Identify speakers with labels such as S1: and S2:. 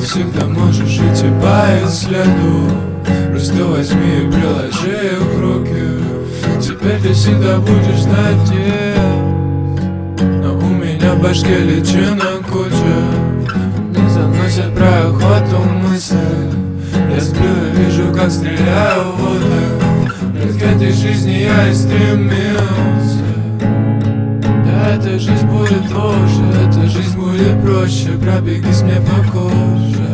S1: всегда можешь идти по их следу. Просто возьми и приложи их в руки. Теперь ты всегда будешь знать где. Но у меня в башке личинок куча. Не заносят про охоту мысль. Я сплю и вижу, как стреляю в воздух. К этой жизни я и стремился. Да, эта жизнь будет лучше, эта жизнь будет проще. Пробегись мне по коже.